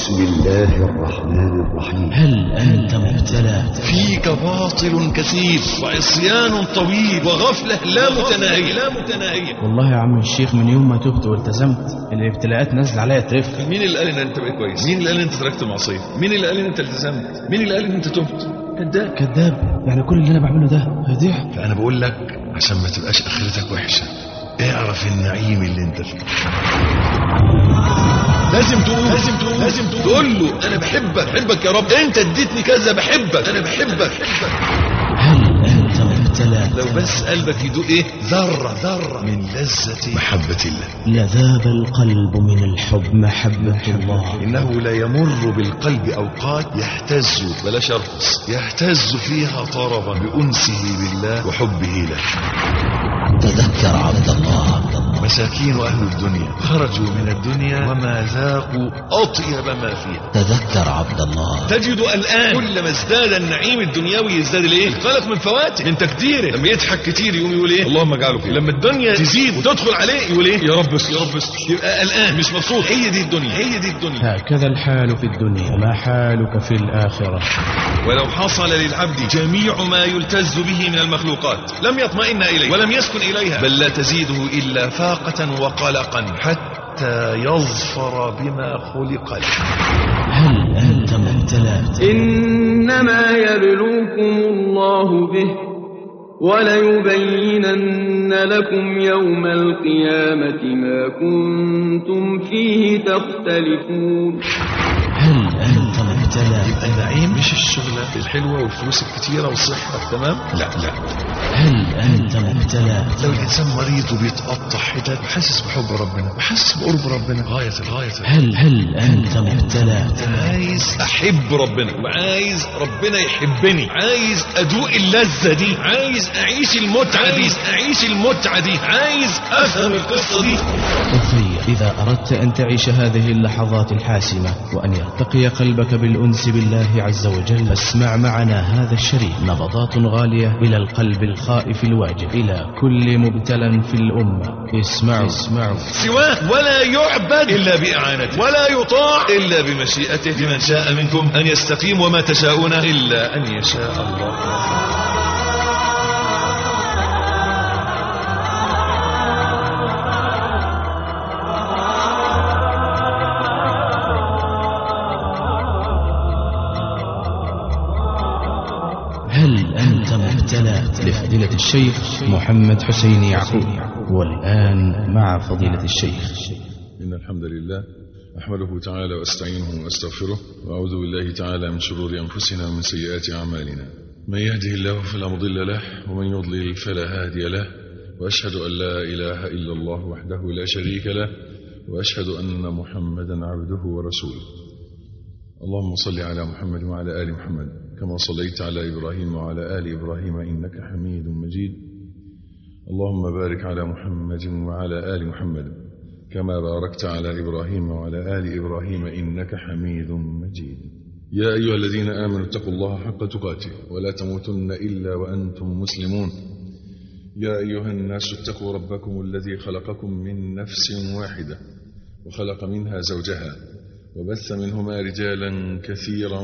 بسم الله الرحمن الرحيم. هل أنت مبتلى؟ فيك باطل كثير وعصيان طويل وغفلة لا متناهية. والله يا عم الشيخ من يوم ما تبت والتزمت الابتلاءات نزل عليا ترف. مين اللي قال ان انت بقيت كويس؟ مين اللي قال ان انت تركت المعصية؟ مين اللي قال ان انت التزمت؟ مين اللي قال ان انت تبت؟ كذاب. يعني كل اللي انا بعمله ده هيضيع. فانا بقول لك عشان ما تبقاش اخرتك وحشة، اعرف النعيم اللي انت فيه. لازم تقول له انا بحبك يا رب، انت اديتني كذا، بحبك، انا بحبك. هل أنت مبتلى؟ لو بس قلبك يدوق ذرة من لذة محبة الله لذاب القلب من الحب محبة الله. إنه لا يمر بالقلب أوقات يهتز فيها طربا بأنسه بالله وحبه له. تذكر عبد الله. مساكين أهل الدنيا خرجوا من الدنيا وما ذاقوا أطيب ما فيها. تذكر عبد الله. تجد الآن كلما ازداد النعيم الدنيوي يزداد القلق من فواته، من تكديره. لما يضحك كتير يقوم يقول ايه؟ اللهم اجعله خير. لما الدنيا تزيد وتدخل عليه يقول ايه؟ يا رب استر. يبقى الآن مش مبسوط. هي دي الدنيا. هكذا الحال في الدنيا، ما حالك في الآخرة؟ ولو حصل للعبد جميع ما يلتز به من المخلوقات لم يطمئن إليه ولم يسكن إليها، بل لا تزيده إلا فاقة وقلقا حتى يظفر بما خلق له. هل أنت مبتلى؟ إنما يبلوكم الله به وليبينن لكم يوم القيامة ما كنتم فيه تختلفون. هل أنت مبتلى؟ يبقى النعيم مش الشغلة الحلوة والفلوس الكتيرة والصحة، تمام؟ لا. هل أنت مبتلى؟ لو الإنسان مريض وبيتقطع حتت وحاسس بحب ربنا وحاسس بقرب ربنا غاية. هل أنت مبتلى؟ عايز أحب ربنا وعايز ربنا يحبني، عايز أدوق اللذة دي، عايز أعيش المتعة دي، عايز أفهم القصة دي. أخي، إذا أردت أن تعيش هذه اللحظات الحاسمة وأن يرتقي قلبك بالأنس بالله عز وجل، فاسمع معنا هذا الشريط، نبضات غالية إلى القلب الخائف الواجب، إلى كل مبتلى في الأمة. اسمعوا سواه ولا يعبد إلا بإعانته، ولا يطاع إلا بمشيئته، لمن شاء منكم أن يستقيم وما تشاءون إلا أن يشاء الله. هل أنت مبتلى؟ لفضيلة الشيخ محمد حسين يعقوب. والآن مع فضيلة الشيخ. إن الحمد لله أحمده تعالى وأستعينه وأستغفره، وأعوذ بالله تعالى من شرور أنفسنا ومن سيئات أعمالنا. من يهده الله فلا مضل له، ومن يضلل فلا هادي له، وأشهد أن لا إله إلا الله وحده لا شريك له، وأشهد أن محمدا عبده ورسوله. اللهم صل على محمد وعلى آل محمد كما صليت على إبراهيم وعلى آل إبراهيم إنك حميد مجيد. اللهم بارك على محمد وعلى آل محمد كما باركت على إبراهيم وعلى آل إبراهيم إنك حميد مجيد. يا أيها الذين آمنوا اتقوا الله حق تقاته ولا تموتن إلا وأنتم مسلمون. يا أيها الناس اتقوا ربكم الذي خلقكم من نفس واحدة وخلق منها زوجها وبث منهما رجالا كثيرا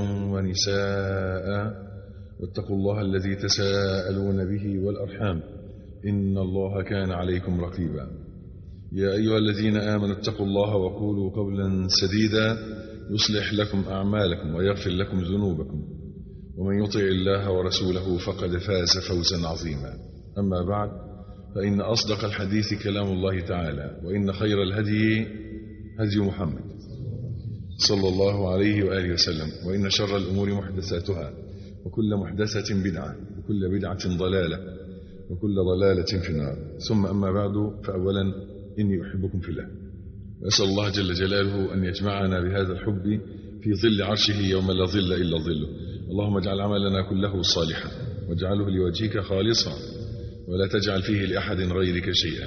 ونساء، واتقوا الله الذي تساءلون به والأرحام إن الله كان عليكم رقيبا. يا أيها الذين آمنوا اتقوا الله وقولوا قولا سديدا يصلح لكم أعمالكم ويغفر لكم ذنوبكم، ومن يطع الله ورسوله فقد فاز فوزا عظيما. أما بعد، فإن أصدق الحديث كلام الله تعالى، وإن خير الهدي هدي محمد صلى الله عليه وآله وسلم، وإن شر الأمور محدثاتها، وكل محدثة بدعة، وكل بدعة ضلالة، وكل ضلالة في النار. ثم أما بعد، فأولا إني أحبكم في الله، وأسأل الله جل جلاله أن يجمعنا بهذا الحب في ظل عرشه يوم لا ظل إلا ظله. اللهم اجعل عملنا كله صالحا، واجعله لوجهك خالصا، ولا تجعل فيه لأحد غيرك شيئا.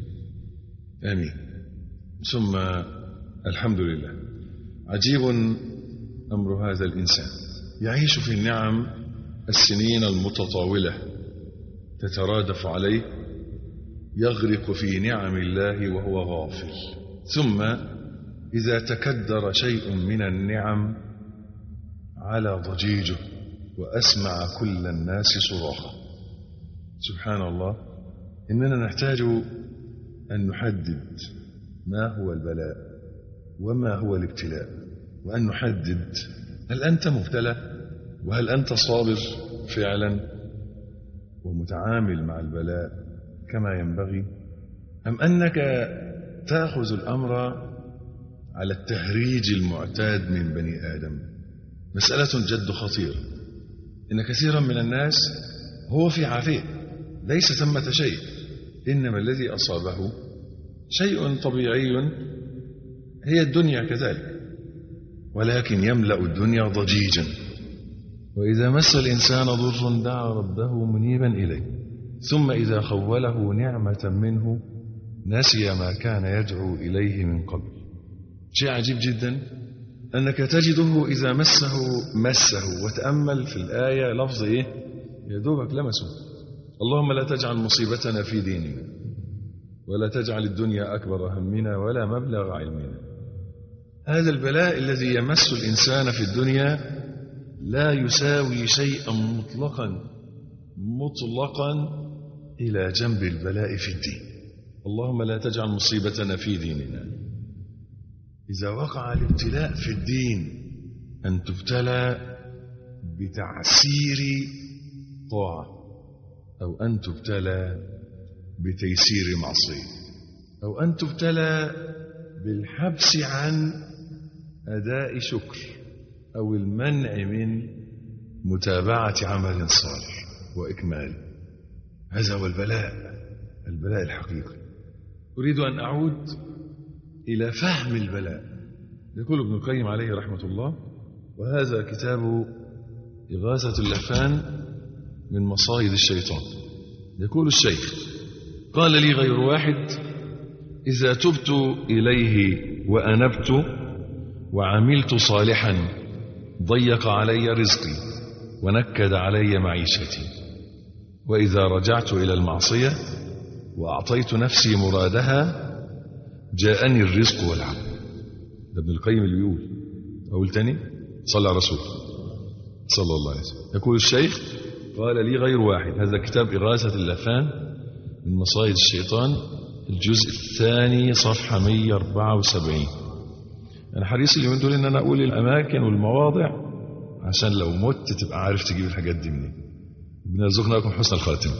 آمين. ثم الحمد لله. عجيب أمر هذا الإنسان، يعيش في النعم السنين المتطاولة تترادف عليه، يغرق في نعم الله وهو غافل، ثم إذا تكدر شيء من النعم على ضجيجه وأسمع كل الناس صراخه. سبحان الله، إننا نحتاج أن نحدد ما هو البلاء وما هو الابتلاء، وأن نحدد هل أنت مبتلى وهل أنت صابر فعلا ومتعامل مع البلاء كما ينبغي، أم أنك تأخذ الأمر على التهريج المعتاد من بني آدم. مسألة جد خطيرة، إن كثيرا من الناس هو في عافية ليس ثمة شيء، إنما الذي أصابه شيء طبيعي هي الدنيا كذلك، ولكن يملأ الدنيا ضجيجا. وإذا مس الإنسان ضر دعا ربه منيبا إليه، ثم إذا خوله نعمة منه نسي ما كان يدعو إليه من قبل. شيء عجيب جدا أنك تجده إذا مسه وتأمل في الآية لفظ إيه؟ يدوبك لمسه. اللهم لا تجعل مصيبتنا في ديننا ولا تجعل الدنيا أكبر همنا ولا مبلغ علمنا. هذا البلاء الذي يمس الإنسان في الدنيا لا يساوي شيئا مطلقا إلى جنب البلاء في الدين. اللهم لا تجعل مصيبتنا في ديننا. إذا وقع الابتلاء في الدين أن تبتلى بتعسير طاعة، أو أن تبتلى بتيسير معصية، أو أن تبتلى بالحبس عن أداء شكر، أو المنع من متابعة عمل صالح وإكماله. هذا هو البلاء الحقيقي. أريد أن أعود إلى فهم البلاء. يقول ابن القيم عليه رحمة الله، وهذا كتاب إغاثة اللهفان من مصائد الشيطان. يقول الشيخ: قال لي غير واحد: إذا تبت إليه وأنبت وعملت صالحا ضيق علي رزقي ونكد علي معيشتي، وإذا رجعت إلى المعصية وأعطيت نفسي مرادها جاءني الرزق والعون. ده ابن القيم اللي بيقول. أقول تاني: صلى على رسول صلى الله عليه وسلم. يقول الشيخ: قال لي غير واحد. هذا كتاب إغاثة اللهفان من مصائد الشيطان، الجزء الثاني صفحة 174. أنا حريص اليومين دول إن أنا أقول الأماكن والمواضع عشان لو مت تبقى عارف تجيب الحاجات دي منين. ربنا يرزقنا لكم حسن الخاتمة.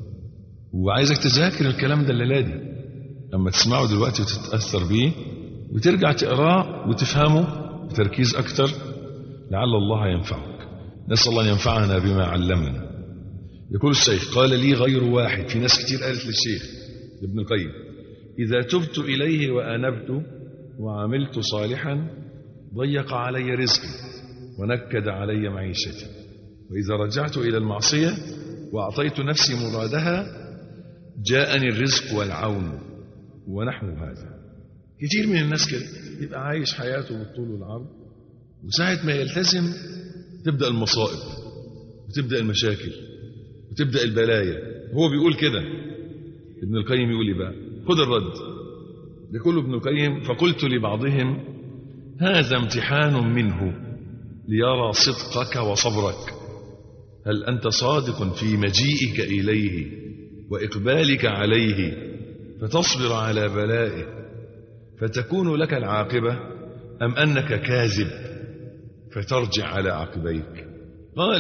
وعايزك تذاكر الكلام ده الليلة دي، أما تسمعه دلوقتي وتتأثر بيه وترجع تقراه وتفهمه بتركيز أكتر، لعل الله ينفعك. نسأل الله أن ينفعنا بما علمنا. يقول الشيخ: قال لي غير واحد. في ناس كتير قالت للشيخ ابن القيم: إذا تبت إليه وأنبت وعملت صالحا ضيق علي رزقي ونكد علي معيشتي، وإذا رجعت إلى المعصية وأعطيت نفسي مرادها جاءني الرزق والعون، ونحو هذا. كتير من الناس كده يبقى عايش حياته بالطول والعرض، وساعة ما يلتزم تبدأ المصائب وتبدأ المشاكل وتبدأ البلايا. هو بيقول كده. ابن القيم يقول لي بقى: خذ الرد. يقول ابن القيم: فقلت لبعضهم: هذا امتحان منه ليرى صدقك وصبرك، هل أنت صادق في مجيئك إليه وإقبالك عليه فتصبر على بلائه فتكون لك العاقبة، أم أنك كاذب فترجع على عقبيك؟ قال: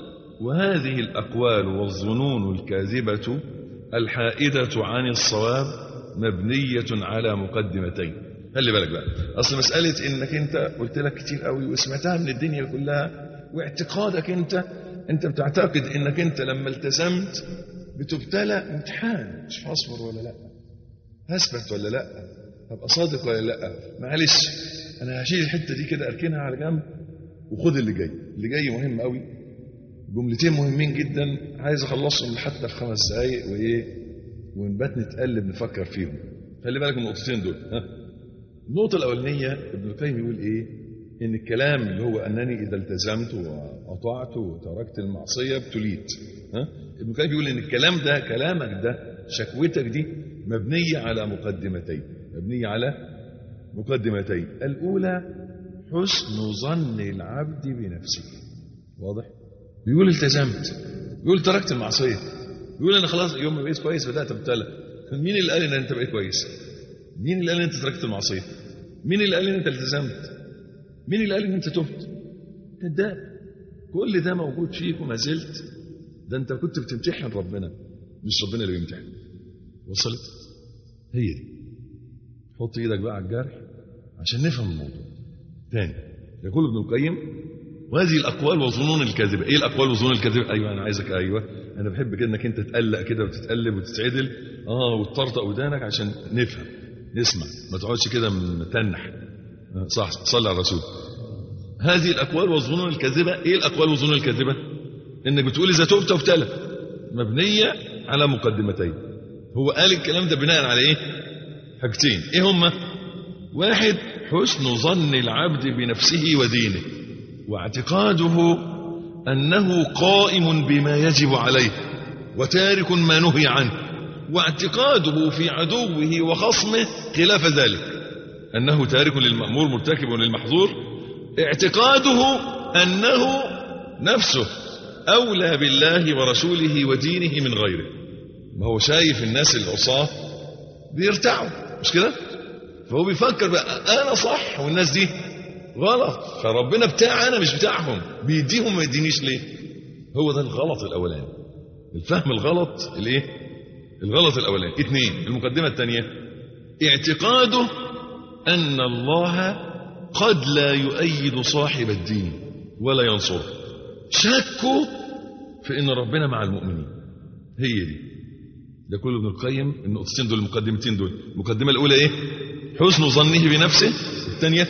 وهذه الأقوال والظنون الكاذبة الحائدة عن الصواب مبنية على مقدمتين. خلي بالك بقى، أصل مسألة إنك أنت قلت لك كتير قوي وسمعتها من الدنيا كلها، واعتقادك أنت بتعتقد إنك أنت لما التزمت بتبتلى امتحان، مش هصبر ولا لا، هثبت ولا لا، هبقى صادق ولا لا. معلش أنا هشيل الحتة دي كده أركنها على جنب وخد اللي جاي مهم قوي. جملتين مهمين جدا عايز أخلصهم حتى في 5 دقايق ونبات نتقلب نفكر فيهم. خلي بالك من النقطتين دول. النقطة الأولانية ابن القيم يقول إيه؟ إن الكلام اللي هو أنني إذا التزمت وأطعت وتركت المعصية ابتليت. ابن القيم بيقول إن الكلام ده، كلامك ده، شكوتك دي مبنية على مقدمتين. مبنية على مقدمتين. الأولى حسن ظن العبد بنفسه. واضح؟ بيقول التزمت، بيقول تركت المعصية، بيقول أنا خلاص يوم ما بقيت كويس بدأت أبتلى. مين اللي قال إن أنت بقيت كويس؟ مين اللي قال إن أنت تركت المعصية؟ مين اللي قال إن أنت التزمت؟ مين اللي قال إن أنت تبت؟ كذاب. كل ده موجود فيك وما زلت. ده أنت كنت بتمتحن ربنا، مش ربنا اللي بيمتحن. وصلت؟ هي دي. حط إيدك بقى على الجرح عشان نفهم الموضوع. تاني يقول ابن القيم: وهذه الأقوال والظنون الكاذبة. إيه الأقوال والظنون الكاذبة؟ أيوة أنا عايزك، أيوة أنا بحب كده إنك أنت تقلق كده وتتقلب وتتعدل وتطرطق ودانك عشان نفهم نسمع، ما تقعدش كده متنح. صح، صلى على الرسول. هذه الأقوال والظنون الكاذبة. إيه الأقوال والظنون الكاذبة؟ إنك بتقول إذا تبت وابتلى، مبنية على مقدمتين. هو قال الكلام ده بناء على إيه؟ حاجتين. إيه هما؟ واحد، حسن ظن العبد بنفسه ودينه واعتقاده أنه قائم بما يجب عليه وتارك ما نهي عنه، واعتقاده في عدوه وخصمه خلاف ذلك، أنه تارك للمأمور مرتكب للمحظور. اعتقاده أنه نفسه أولى بالله ورسوله ودينه من غيره. ما هو شايف الناس العصاة بيرتعوا، مش كده؟ فهو بيفكر بقى أنا صح والناس دي غلط، فربنا بتاع أنا مش بتاعهم، بيديهم ما يدينيش ليه؟ هو ده الغلط الأولاني، الفهم الغلط. الإيه؟ الغلط الأولاني. اثنين، المقدمة الثانية، اعتقاده أن الله قد لا يؤيد صاحب الدين ولا ينصره. شكوا في أن ربنا مع المؤمنين. هي دي. ده كله ابن القيم. النقطتين دول، المقدمتين دول. المقدمة الأولى إيه؟ حسن ظنه بنفسه. الثانية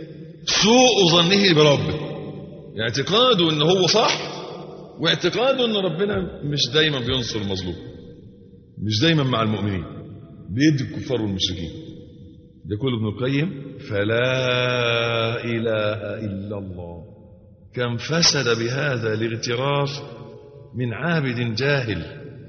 سوء ظنه بربه، اعتقاده أنه هو صح، واعتقاده أن ربنا مش دايما بينصر المظلوم، مش دايما مع المؤمنين، بيدي الكفار والمشركين. ده كله ابن القيم. فلا إله إلا الله. كم فسد بهذا الاغترار من عابد جاهل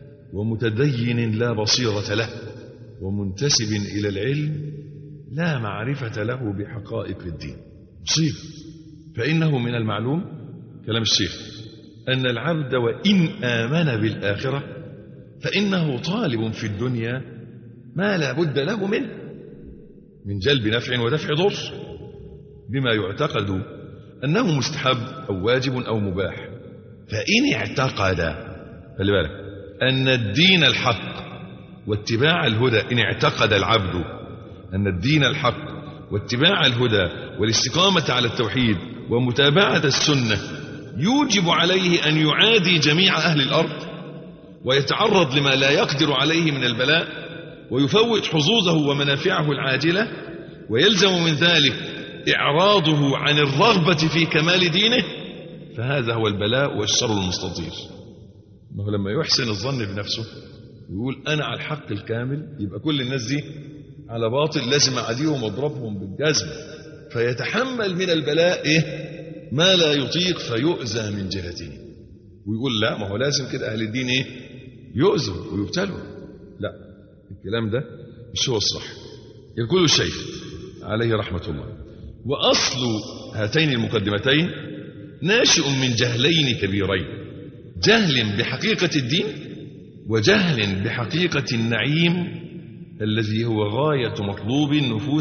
ومتدين لا بصيرة له ومنتسب إلى العلم لا معرفة له بحقائق الدين. مصيبة. فإنه من المعلوم، كلام الشيخ، أن العبد وإن آمن بالآخرة فإنه طالب في الدنيا ما لا بد له منه من جلب نفع ودفع ضر، بما يعتقد أنه مستحب أو واجب أو مباح. فإن اعتقد، خلي بالك، أن الدين الحق واتباع الهدى، إن اعتقد العبد أن الدين الحق واتباع الهدى والاستقامة على التوحيد ومتابعة السنة يوجب عليه أن يعادي جميع أهل الأرض ويتعرض لما لا يقدر عليه من البلاء ويفوت حظوظه ومنافعه العاجلة، ويلزم من ذلك إعراضه عن الرغبة في كمال دينه، فهذا هو البلاء والشر المستطير. ما هو لما يحسن الظن بنفسه ويقول أنا على الحق الكامل، يبقى كل الناس دي على باطل، لازم أعديهم واضربهم بالجزم، فيتحمل من البلاء ما لا يطيق فيؤذى من جهته، ويقول لا، ما هو لازم كده أهل الدين يؤذوا ويبتلوا. لا، الكلام ده مش هو الصح. يقول الشيخ عليه رحمة الله: وأصل هاتين المقدمتين ناشئ من جهلين كبيرين، جهل بحقيقة الدين وجهل بحقيقة النعيم الذي هو غاية مطلوب النفوس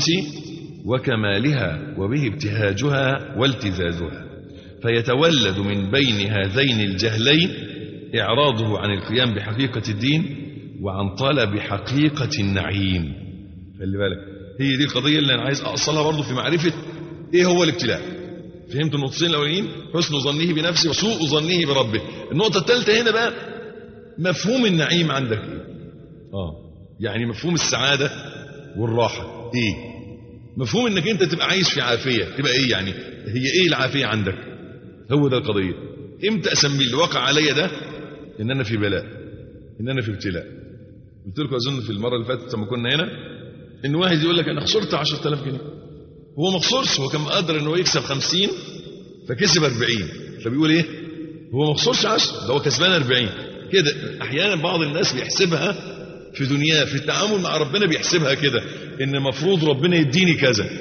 وكمالها وبه ابتهاجها والتذاذها، فيتولد من بين هذين الجهلين إعراضه عن القيام بحقيقة الدين وعن طلب حقيقة النعيم. خلي بالك، هي دي القضية اللي أنا عايز أصلها برضو في معرفة إيه هو الابتلاء. فهمت النقطتين الأولين؟ حسن ظنه بنفسه وسوء ظنه بربه. النقطة الثالثة هنا بقى مفهوم النعيم عندك إيه؟ يعني مفهوم السعادة والراحة إيه؟ مفهوم إنك أنت تبقى عايش في عافية تبقى إيه؟ يعني هي إيه العافية عندك؟ هو ده القضية. إمتى أسمي اللي وقع عليا ده إن أنا في بلاء، إن أنا في ابتلاء؟ قلت لكم أظن في المرة اللي فاتت لما كنا هنا إن واحد يقول لك أنا خسرت 10,000 جنيه. هو ما خسرش، هو كان قادر إنه يكسب 50 فكسب 40، فبيقول إيه؟ هو ما خسرش 10، ده هو كسبان 40 كده. أحيانا بعض الناس بيحسبها في دنياه، في التعامل مع ربنا بيحسبها كده، إن مفروض ربنا يديني كذا،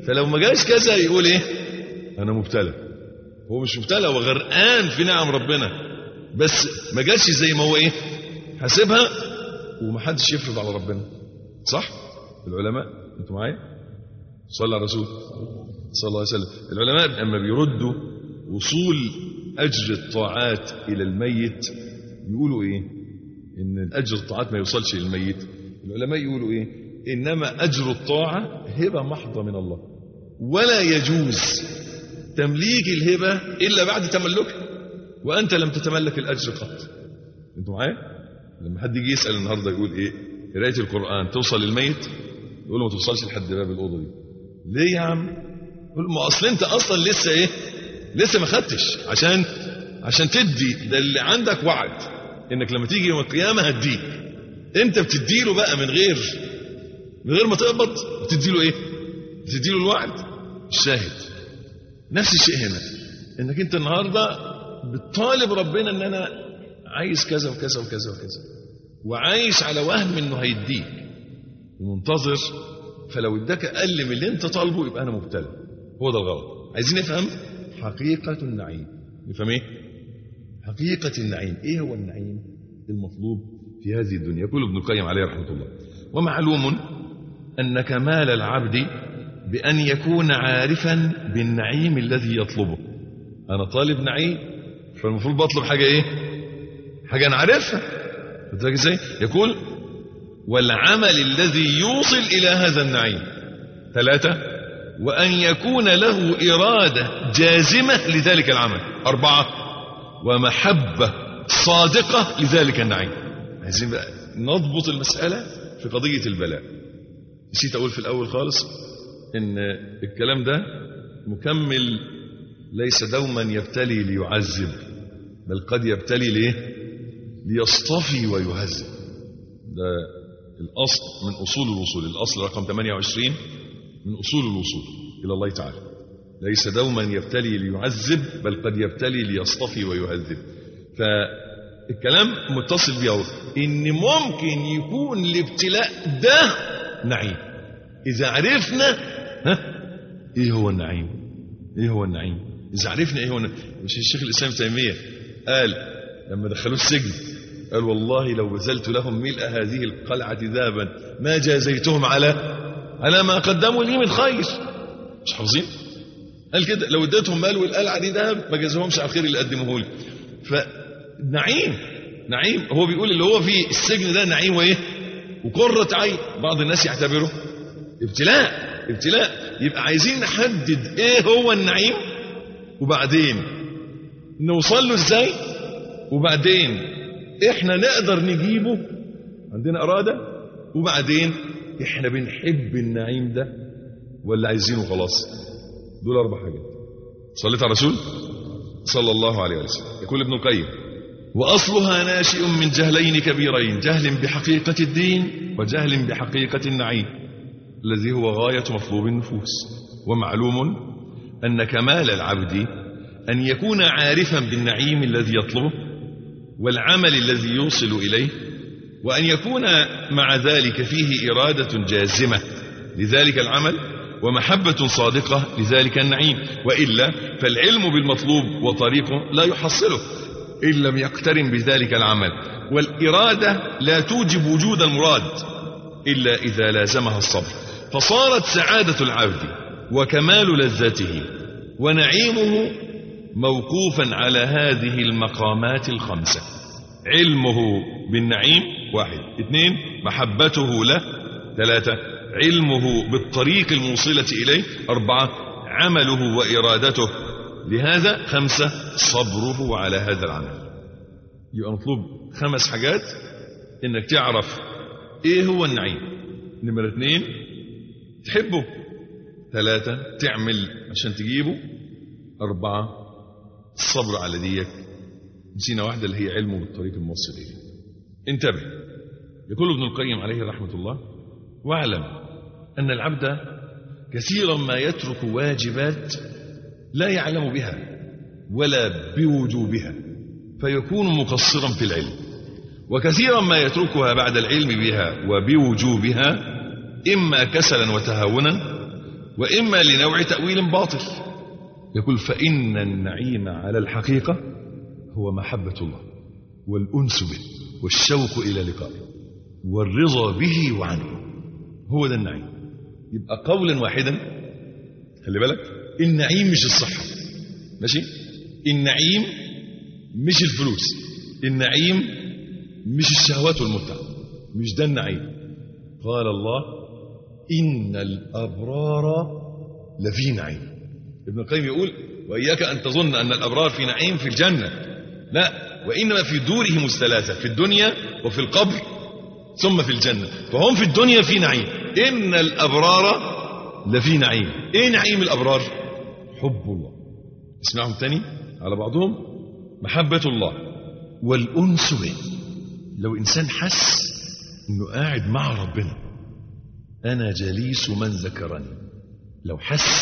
فلو ما جاش كذا يقول ايه؟ انا مبتلى. هو مش مبتلى، هو غرقان في نعم ربنا، بس ما جاش زي ما هو ايه حاسبها. ومحدش يفرض على ربنا، صح؟ العلماء انتوا معايا؟ صلى على الرسول صلى الله عليه وسلم. العلماء اما بيردوا وصول اجر الطاعات الى الميت يقولوا ايه؟ ان اجر الطاعات ما يوصلش للميت. العلماء يقولوا ايه؟ انما اجر الطاعه هبه محضه من الله، ولا يجوز تمليك الهبه الا بعد تملكها، وانت لم تتملك الاجر قط. انتوا معايا؟ لما حد يجي يسال النهارده يقول ايه؟ قرايه القران توصل للميت؟ يقول له ما توصلش لحد باب الاوضه دي. ليه يا عم؟ يقول ما اصل انت اصلا لسه ايه؟ لسه ما خدتش، عشان تدي ده اللي عندك وعد انك لما تيجي يوم القيامه هتديك. انت بتديله بقى من غير ما تقبض، بتديله ايه؟ بتديله الوعد. الشاهد نفس الشيء هنا، انك انت النهارده بتطالب ربنا ان انا عايز كذا وكذا وكذا وكذا، وعايش على وهم انه هيديك ومنتظر، فلو اداك اقل من اللي انت طالبه يبقى انا مبتلى. هو ده الغلط. عايزين نفهم حقيقه النعيم. نفهم ايه حقيقه النعيم؟ ايه هو النعيم المطلوب في هذه الدنيا؟ يقول ابن القيم عليه رحمه الله: ومعلوم ان كمال العبد بان يكون عارفا بالنعيم الذي يطلبه. انا طالب نعيم، فالمفروض بطلب حاجه ايه؟ حاجه انا عارفها. فاهم ازاي؟ يقول: والعمل الذي يوصل إلى هذا النعيم. 3: وأن يكون له إرادة جازمة لذلك العمل. 4: ومحبة صادقة لذلك النعيم. عايزين بقى نضبط المسألة في قضية البلاء. نسيت أقول في الأول خالص إن الكلام ده مكمل، ليس دوما يبتلي ليعذب، بل قد يبتلي ليه؟ ليصطفي ويهذب. ده الأصل من أصول الوصول. الأصل رقم 28 من أصول الوصول إلى الله تعالى. ليس دوما يبتلي ليعذب، بل قد يبتلي ليصطفي ويهذب. فالكلام متصل بيه إن ممكن يكون الابتلاء ده نعيم إذا عرفنا إيه هو النعيم. إيه هو النعيم؟ إذا عرفنا إيه هو النعيم. مش الشيخ الإسلام تيمية قال لما دخلوه السجن، قال: والله لو بذلت لهم ملء هذه القلعة ذهبا ما جازيتهم على ما قدموا لي من خير. مش حافظين؟ قال كده: لو اديتهم مال والقلعة دي ذهب ما جازوهمش على الخير اللي قدموه لي. فنعيم هو بيقول اللي هو في السجن ده نعيم وايه؟ وقرة عين. بعض الناس يعتبره ابتلاء. يبقى عايزين نحدد ايه هو النعيم، وبعدين نوصل له ازاي، وبعدين احنا نقدر نجيبه، عندنا إرادة، وبعدين احنا بنحب النعيم ده ولا عايزينه خلاص. دول 4 حاجات. صليت على الرسول صلى الله عليه وسلم. يقول ابن القيم: وأصلها ناشئ من جهلين كبيرين: جهل بحقيقة الدين، وجهل بحقيقة النعيم الذي هو غاية مطلوب النفوس. ومعلوم أن كمال العبد أن يكون عارفا بالنعيم الذي يطلبه والعمل الذي يوصل إليه، وأن يكون مع ذلك فيه إرادة جازمة لذلك العمل ومحبة صادقة لذلك النعيم، وإلا فالعلم بالمطلوب وطريقه لا يحصله إن لم يقترن بذلك العمل، والإرادة لا توجب وجود المراد إلا إذا لازمها الصبر، فصارت سعادة العبد وكمال لذته ونعيمه موقوفا على هذه المقامات 5: علمه بالنعيم 1، 2 محبته له، 3 علمه بالطريق الموصلة إليه، 4 عمله وإرادته لهذا، 5 صبره على هذا العمل. يبقى مطلوب 5 حاجات إنك تعرف إيه هو النعيم. نمرة 2 تحبه، 3 تعمل عشان تجيبه، 4 الصبر على ديك. نسينا واحدة اللي هي علمه بالطريق الموصل إليه. انتبه. يقول ابن القيم عليه رحمة الله: واعلم أن العبد كثيرا ما يترك واجبات لا يعلم بها ولا بوجوبها فيكون مقصرا في العلم، وكثيرا ما يتركها بعد العلم بها وبوجوبها إما كسلا وتهاونا وإما لنوع تأويل باطل. يقول فإن النعيم على الحقيقة هو محبة الله والأنس به والشوق إلى لقائه والرضا به وعنه. هو ده النعيم. يبقى قولا واحدا خلي بالك، النعيم مش الصحة، ماشي؟ النعيم مش الفلوس، النعيم مش الشهوات والمتعة، مش ده النعيم. قال الله إن الأبرار لفي نعيم. ابن القيم يقول وإياك أن تظن أن الأبرار في نعيم في الجنة، لا، وإنما في دورهم الثلاثة، في الدنيا وفي القبر ثم في الجنة. فهم في الدنيا في نعيم. إن الأبرار لفي نعيم. إيه نعيم الأبرار؟ حب الله. اسمعهم تاني على بعضهم. محبة الله والأنس به. لو إنسان حس إنه قاعد مع ربنا، أنا جليس من ذكرني، لو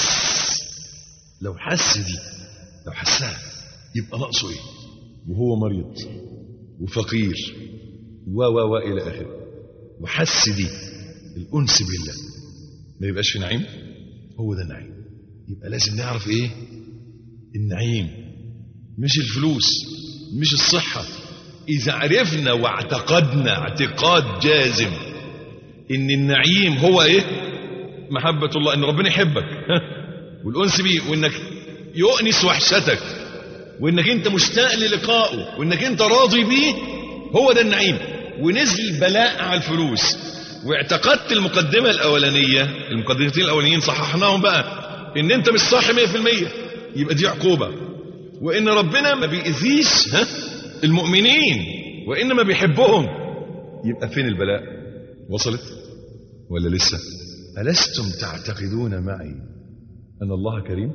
حس دي، لو حسها يبقى ناقصه إيه؟ وهو مريض وفقير و إلى آخره، وحس دي الأنس بالله، ما يبقاش في نعيم؟ هو ده النعيم. يبقى لازم نعرف إيه النعيم، مش الفلوس، مش الصحة. إذا عرفنا واعتقدنا اعتقاد جازم إن النعيم هو إيه؟ محبة الله، إن ربنا يحبك والأنس بيه، وإنك يؤنس وحشتك، وإنك أنت مشتاق للقائه، وإنك أنت راضي بيه، هو ده النعيم. ونزل بلاء على الفلوس، واعتقدت المقدمة الأولانية، المقدمتين الأولانيين صححناهم بقى، إن أنت مش صح 100%، يبقى دي عقوبة. وإن ربنا ما بيأذيش المؤمنين وإنما بيحبهم، يبقى فين البلاء؟ وصلت ولا لسه؟ ألستم تعتقدون معي أن الله كريم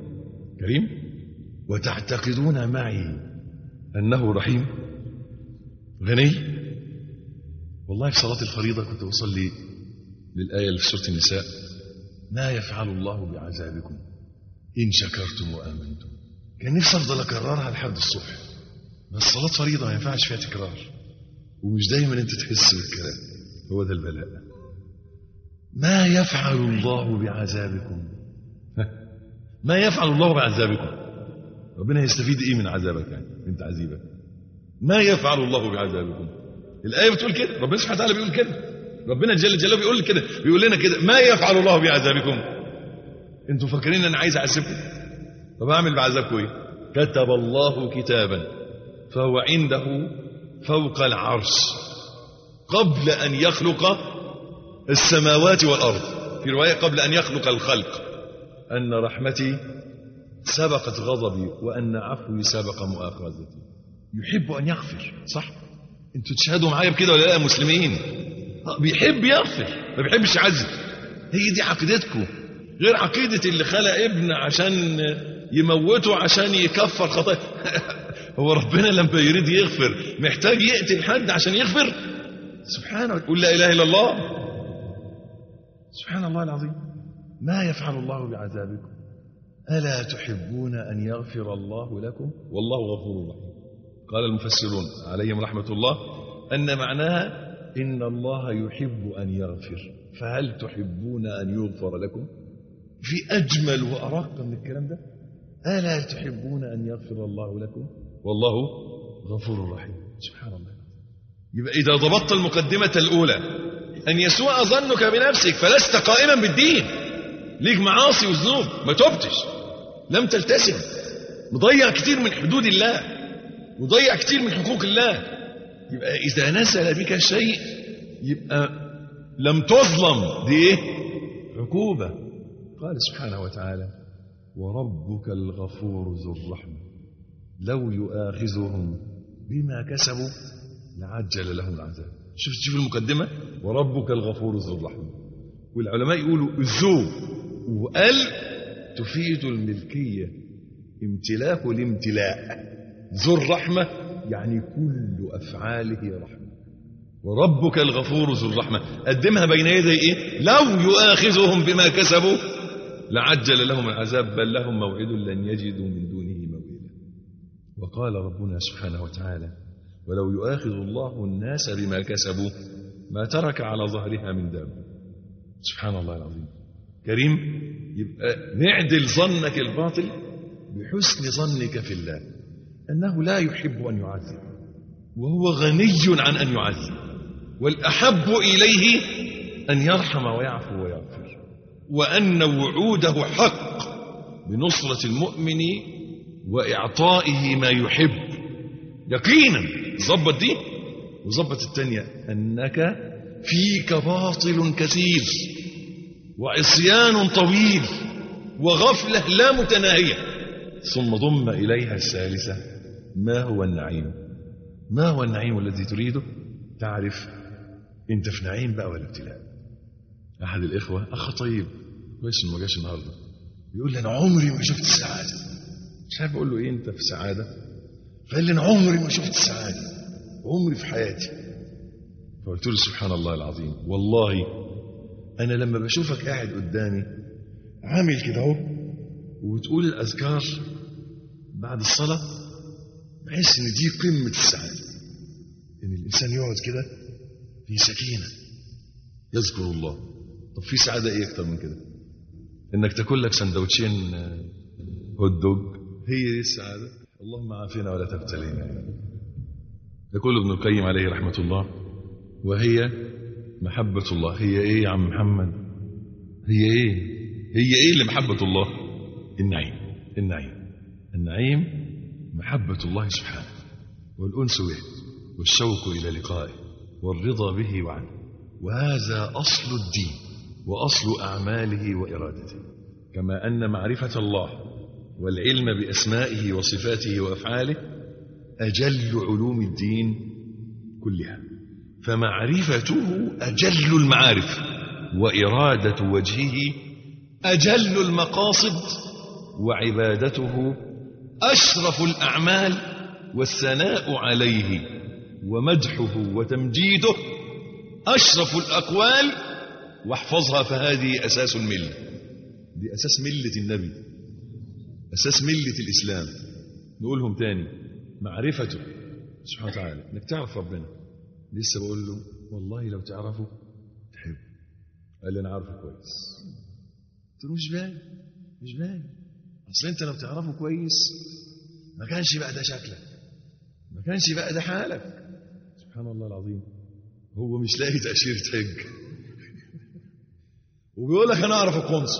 وتعتقدون معي أنه رحيم غني؟ والله في صلاة الفريضة كنت أصلي للآية اللي في سورة النساء: ما يفعل الله بعذابكم إن شكرتم وآمنتم. كان نفسي أفضل أكررها لحد الصبح، بس صلاة فريضة ما ينفعش فيها تكرار، ومش دايما أنت تحس بالكلام. هو ده البلاء. ما يفعل الله بعذابكم ما يفعل الله بعذابكم. ربنا يستفيد إيه من عذابك يعني، من تعذيبك؟ ما يفعل الله بعذابكم. الآية بتقول كده، ربنا سبحانه وتعالى بيقول كده، ربنا جل جلاله بيقول كده، بيقول لنا كده: ما يفعل الله بعذابكم. انتوا فاكرين ان انا عايز اعذبكم؟ طب اعمل بعذابكم ايه؟ كتب الله كتابا فهو عنده فوق العرش قبل ان يخلق السماوات والارض، في رواية قبل ان يخلق الخلق، ان رحمتي سبقت غضبي وان عفوي سبق مؤاخذتي. يحب ان يغفر، صح؟ انتوا تشهدوا معايا بكده ولا لا مسلمين؟ بيحب يغفر، ما بيحبش يعذب. هي دي عقيدتكم، غير عقيدة اللي خلق ابن عشان يموته عشان يكفر خطايا. هو ربنا لما يريد يغفر محتاج يقتل حد عشان يغفر؟ سبحانه. قل لا إله إلا الله. سبحان الله العظيم. ما يفعل الله بعذابكم ألا تحبون أن يغفر الله لكم والله غفور رحيم. قال المفسرون عليهم رحمة الله أن معناها إن الله يحب أن يغفر، فهل تحبون أن يغفر لكم؟ في أجمل وأرق من الكلام ده؟ ألا تحبون أن يغفر الله لكم والله غفور رحيم. سبحان الله. يبقى إذا ضبطت المقدمة الأولى أن يسوء ظنك بنفسك فلست قائما بالدين، ليك معاصي وذنوب، ما تبتش، لم تلتزم، مضيع كتير من حدود الله، مضيع كتير من حقوق الله. يبقى إذا نزل بك شيء يبقى لم تظلم، دي إيه؟ عقوبة. قال سبحانه وتعالى: وربك الغفور ذو الرحمة لو يؤاخذهم بما كسبوا لعجل لهم العذاب. شوف المقدمة: وربك الغفور ذو الرحمة. والعلماء يقولوا ذو وقال تفيد الملكية، امتلاك الامتلاء. ذو الرحمة يعني كل أفعاله رحمة. وربك الغفور ذو الرحمة قدمها بين يدي إيه؟ لو يؤاخذهم بما كسبوا لعجل لهم العذاب بل لهم موعد لن يجدوا من دونه موئلا. وقال ربنا سبحانه وتعالى: ولو يؤاخذ الله الناس بما كسبوا ما ترك على ظهرها من دابة. سبحان الله العظيم. كريم يبقى نعدل ظنك الباطل بحسن ظنك في الله أنه لا يحب أن يعذب وهو غني عن أن يعذب، والأحب إليه أن يرحم ويعفو ويغفر، وأن وعوده حق بنصرة المؤمن وإعطائه ما يحب يقينا. ظبط دي وظبط التانية، أنك فيك باطل كثير وعصيان طويل وغفلة لا متناهية. ثم ضم إليها الثالثة، ما هو النعيم؟ ما هو النعيم الذي تريده؟ تعرف انت في نعيم بقى ولا ابتلاء. أحد الإخوة أخ طيب كويس ما جاش النهارده، بيقول لي أنا عمري ما شفت السعادة. مش عارف أقول له إيه أنت في سعادة؟ فقال لي أنا عمري ما شفت السعادة، عمري في حياتي. فقلت له سبحان الله العظيم، والله أنا لما بشوفك قاعد قدامي عامل كده اهو وبتقول الأذكار بعد الصلاة، بحس إن دي قمة السعادة، إن الإنسان يقعد كده في سكينة يذكر الله. طب في سعادة إيه أكتر من كده؟ إنك تاكل لك سندوتشين هوت دوج، هي دي السعادة. اللهم عافنا ولا تبتلينا. يقول ابن القيم عليه رحمة الله، وهي محبة الله. هي إيه يا عم محمد؟ هي إيه؟ هي إيه اللي محبة الله؟ النعيم. النعيم محبة الله سبحانه، والأنس به، والشوق إلى لقائه، والرضا به وعنه. وهذا أصل الدين وأصل أعماله وإرادته. كما أن معرفة الله والعلم بأسمائه وصفاته وأفعاله أجل علوم الدين كلها، فمعرفته أجل المعارف، وإرادة وجهه أجل المقاصد، وعبادته أشرف الأعمال، والثناء عليه ومدحه وتمجيده أشرف الأقوال. واحفظها، فهذه أساس الملة. دي أساس ملة النبي، أساس ملة الإسلام. نقولهم تاني، معرفته سبحانه وتعالى، إنك تعرف ربنا. لسه بقول له والله لو تعرفه تحب. قال لي أنا عارفه كويس. قلت له مش باين. أصل أنت لو تعرفه كويس ما كانش بقى ده شكلك، ما كانش بقى ده حالك. سبحان الله العظيم. هو مش لاقي تأشيرة حج وبيقول لك أنا أعرف القنصل،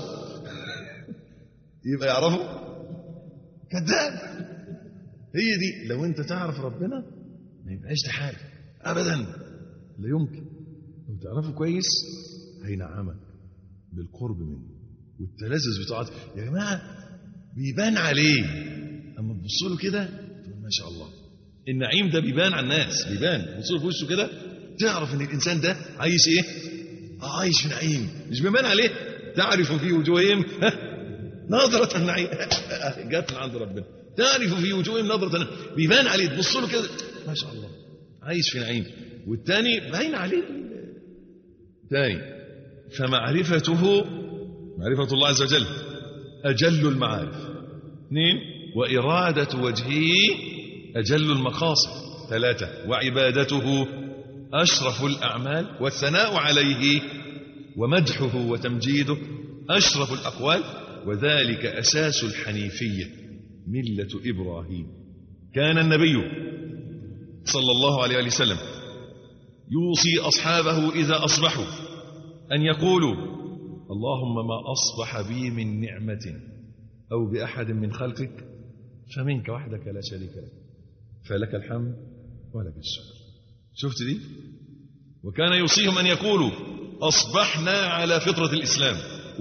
يبقى يعرفه؟ كذاب. هي دي، لو أنت تعرف ربنا ما يبقاش ده حالك أبدا، لا يمكن. لو تعرفه كويس هينعمك بالقرب منه والتلذذ بطاعته. يا جماعة بيبان عليه، أما تبصوا له كده تقول ما شاء الله. النعيم ده بيبان على الناس، بيبان تبصوا له في وشه كده تعرف ان الانسان ده عايش ايه؟ عايش في نعيم. مش بيبان عليه، تعرف في وجوههم نظرة النعيم. جات من عند ربنا، تعرف في وجوههم نظرة النعيم. بيبان عليه، تبص له كده ما شاء الله عايش في نعيم. والتاني باين عليه تاني. فمعرفته، معرفة الله عز وجل أجل المعارف. 2، وإرادة وجهه أجل المقاصد. 3، وعبادته أشرف الأعمال، والثناء عليه ومدحه وتمجيده أشرف الأقوال. وذلك أساس الحنيفية، ملة إبراهيم. كان النبي صلى الله عليه وسلم يوصي أصحابه إذا أصبحوا أن يقولوا اللهم ما أصبح بي من نعمة أو بأحد من خلقك فمنك وحدك لا شريك لك، فلك الحمد ولك الشكر. شفت دي؟ وكان يوصيهم أن يقولوا أصبحنا على فطرة الإسلام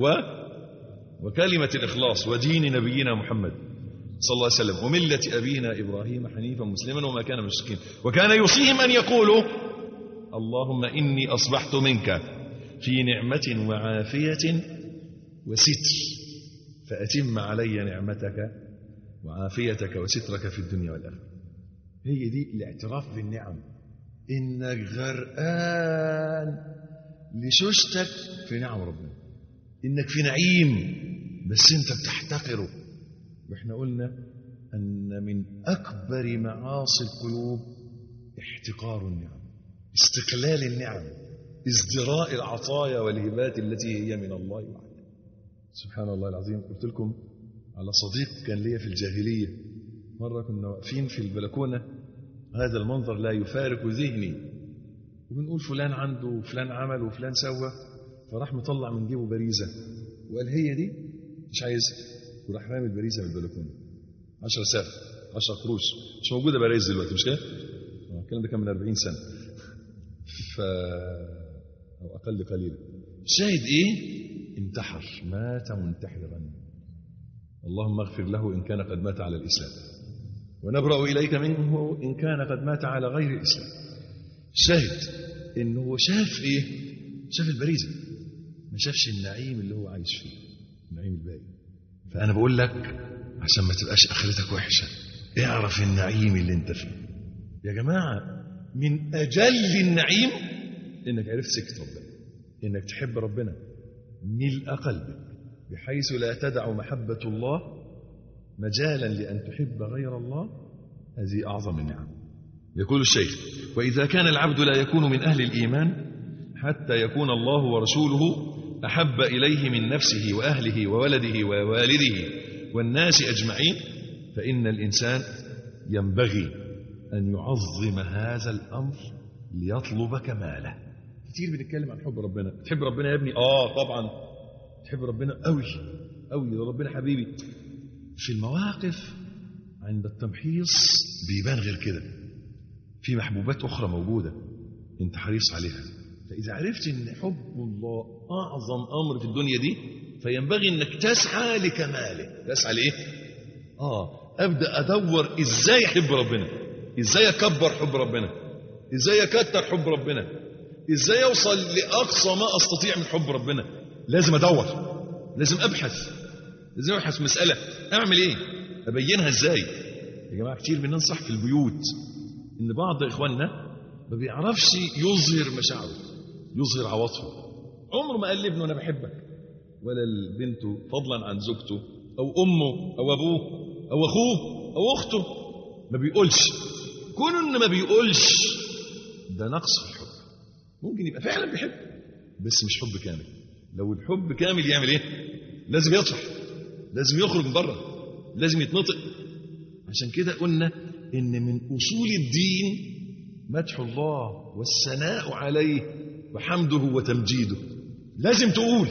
وكلمة الإخلاص ودين نبينا محمد صلى الله عليه وسلم وملة أبينا إبراهيم حنيفا مسلما وما كان من المشركين. وكان يوصيهم أن يقولوا اللهم إني أصبحت منك في نعمة وعافية وستر، فأتم علي نعمتك وعافيتك وسترك في الدنيا والآخرة. هي دي الاعتراف بالنعم، إنك غرقان لشوشتك في نعم ربنا، إنك في نعيم بس أنت بتحتقره. وإحنا قلنا أن من أكبر معاصي القلوب احتقار النعم، استقلال النعم، ازدراء العطايا والهبات التي هي من الله وحده سبحان الله العظيم. قلت لكم على صديق كان ليا في الجاهلية، مرة كنا واقفين في البلكونة، هذا المنظر لا يفارق ذهني، وبنقول فلان عنده وفلان عمل وفلان سوى، فراح مطلع من جيبه باريزة وقال هي دي مش عايز، وراح رامي الباريزة من البلكونة. 10 ساعة 10 قروش، مش موجودة باريز دلوقتي مش كده؟ الكلام ده كان من 40 سنة أو أقل قليلا. الشاهد إيه؟ انتحر، مات منتحرا. اللهم اغفر له إن كان قد مات على الإسلام، ونبرأ إليك منه إن كان قد مات على غير الإسلام. الشاهد إنه شاف إيه؟ شاف البريزة، ما شافش النعيم اللي هو عايش فيه، النعيم الباقي. فأنا بقول لك عشان ما تبقاش آخرتك وحشة، اعرف النعيم اللي انت فيه يا جماعة. من أجل النعيم إنك عرفت سكة ربنا، إنك تحب ربنا ملء قلبك بحيث لا تدع محبة الله مجالا لأن تحب غير الله. هذه أعظم النعم. يقول الشيخ: وإذا كان العبد لا يكون من أهل الإيمان حتى يكون الله ورسوله أحب إليه من نفسه وأهله وولده ووالده والناس أجمعين، فإن الإنسان ينبغي أن يعظم هذا الأمر ليطلب كماله. كتير بنتكلم عن حب ربنا. تحب ربنا يا ابني؟ طبعا تحب ربنا قوي قوي، ده ربنا حبيبي. في المواقف عند التمحيص بيبان غير كده، في محبوبات أخرى موجودة انت حريص عليها. فإذا عرفت أن حب الله أعظم أمر في الدنيا دي، فينبغي أنك تسعى لكماله. تسعى لإيه؟ أبدأ أدور إزاي أحب ربنا، إزاي أكبر حب ربنا، إزاي أكتر حب ربنا، إزاي أوصل لأقصى ما أستطيع من حب ربنا. لازم أدور، لازم أبحث مسألة أعمل إيه، أبينها إزاي. يا جماعة كتير بننصح في البيوت إن بعض إخواننا ما بيعرفش يظهر مشاعره، يظهر عواطفه. عمره ما قال لابنه أنا بحبك، ولا لبنته فضلا عن زوجته أو أمه أو أبوه أو أخوه أو أخته. ما بيقولش. كون إنه ما بيقولش ده نقص في الحب. ممكن يبقى فعلا بيحب بس مش حب كامل. لو الحب كامل يعمل إيه؟ لازم يطلع، لازم يخرج من بره، لازم يتنطق. عشان كده قلنا إن من أصول الدين مدح الله والثناء عليه وحمده وتمجيده. لازم تقول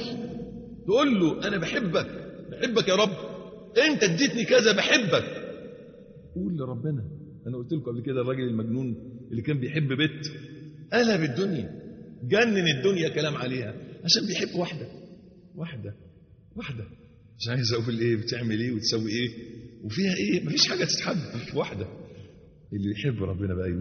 له أنا بحبك يا رب، أنت اديتني كذا، بحبك. قول لربنا. أنا قلت لكم قبل كده الراجل المجنون اللي كان بيحب بنت قلب الدنيا، جنن الدنيا كلام عليها عشان بيحب واحدة. مش عايز أقول إيه بتعمل إيه وتسوي إيه وفيها إيه، مفيش حاجة تتحب، واحدة. اللي يحب ربنا بقى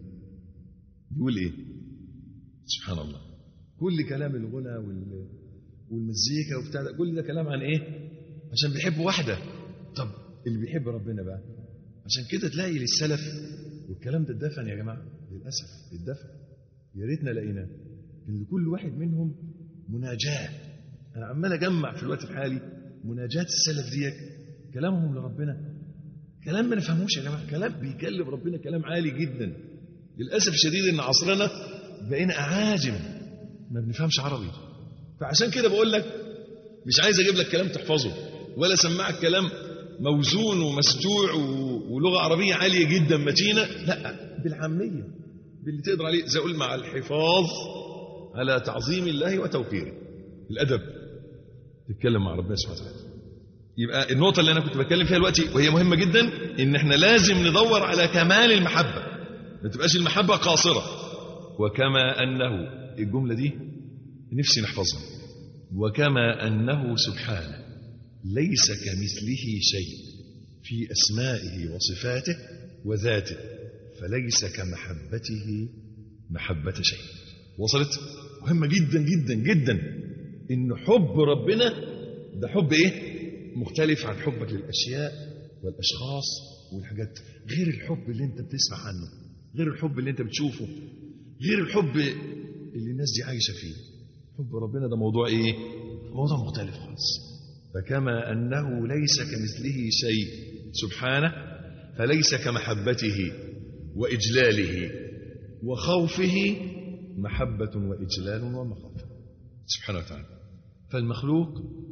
يقول إيه؟ سبحان الله. كل كلام الغنى والمزيكا وبتاع ده، كل ده كلام عن إيه؟ عشان بيحب واحدة. طب اللي بيحب ربنا بقى، عشان كده تلاقي للسلف والكلام ده اتدفن يا جماعة، للأسف اتدفن. يا ريتنا لقيناه. إن لكل واحد منهم مناجاة. أنا عمال أجمع في الوقت الحالي مناجاة السلف ديك، كلامهم لربنا كلام ما نفهموش يا جماعة، كلام بيكلم ربنا كلام عالي جدا. للأسف الشديد إن عصرنا بقينا أعاجم ما بنفهمش عربي. فعشان كده بقول لك مش عايز أجيب لك كلام تحفظه ولا سمعك كلام موزون ومسجوع ولغة عربية عالية جدا متينة، لا، بالعامية، باللي تقدر عليه، زي أقول مع الحفاظ على تعظيم الله وتوقيره، الأدب، تتكلم مع ربنا سبحانه وتعالى. يبقى النقطة اللي أنا كنت بتكلم فيها دلوقتي وهي مهمة جدا، إن إحنا لازم ندور على كمال المحبة، ما تبقاش المحبة قاصرة. وكما أنه، الجملة دي نفسي نحفظها، وكما أنه سبحانه ليس كمثله شيء في أسمائه وصفاته وذاته، فليس كمحبته محبة شيء. وصلت؟ مهمة جدا جدا جدا إن حب ربنا ده حب إيه؟ مختلف عن حبك للأشياء والأشخاص والحاجات، غير الحب اللي أنت بتسمع عنه، غير الحب اللي أنت بتشوفه، غير الحب اللي الناس دي عايشة فيه. حب ربنا ده موضوع إيه؟ موضوع مختلف خالص. فكما أنه ليس كمثله شيء سبحانه، فليس كمحبته وإجلاله وخوفه محبة وإجلال ومخافة سبحانه وتعالى. فالمخلوق